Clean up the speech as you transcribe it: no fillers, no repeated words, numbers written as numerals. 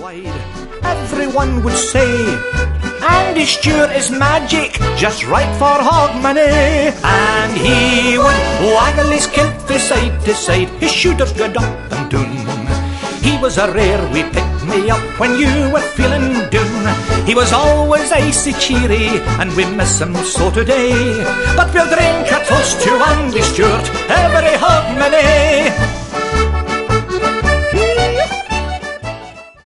wide, everyone would say, Andy Stewart is magic, just right for Hogmanay. And he would waggle his kilt from side to side, his shooters good up and down. He was a rare wee pick-me-up when you were feeling down. He was always icy cheery, and we miss him so today. But we'll drink a toast to Andy Stewart every Hogmanay.